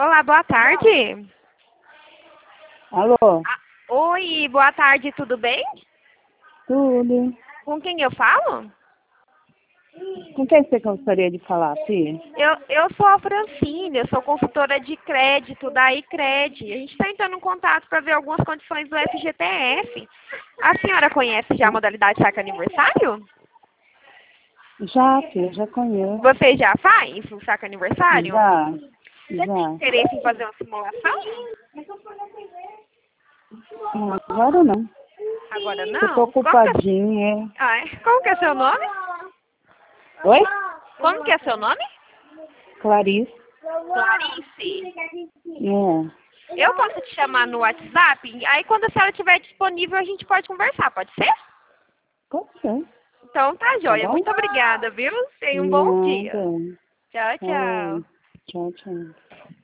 Olá, boa tarde. Alô? Oi, boa tarde, tudo bem? Tudo. Com quem eu falo? Com quem você gostaria de falar, Fia? Eu sou a Francine, eu sou consultora de crédito da iCred. A gente está entrando em contato para ver algumas condições do FGTS. A senhora conhece já a modalidade saque aniversário? Já, Fia, já conheço. Você já faz o saque aniversário? Já, Você tem já. interesse em fazer uma simulação? Não, agora não. Agora Eu tô não? ocupadinha. Como que é seu nome? Oi? Como que é seu nome? Clarice? Clarice. É. Eu posso te chamar no WhatsApp? Aí quando a senhora estiver disponível a gente pode conversar, pode ser? Pode ser. Então tá Tá joia. bom? Muito obrigada, viu? Tenha um bom dia. Nada. Tchau, Oi. tchau. Tchau, tchau.